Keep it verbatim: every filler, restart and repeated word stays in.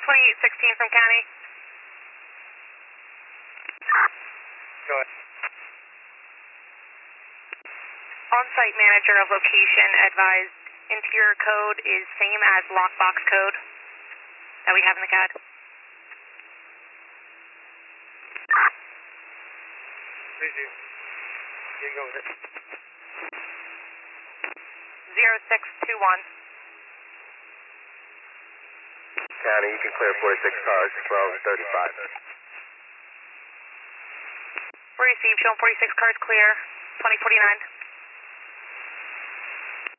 twenty-eight sixteen from county. Go ahead. On-site manager of location advised interior code is same as lockbox code that we have in the C A D. Please do. You can go with it. zero six two one. County, you can clear forty-six cars, twelve thirty-five. We received, showing forty-six cars clear, twenty forty-nine.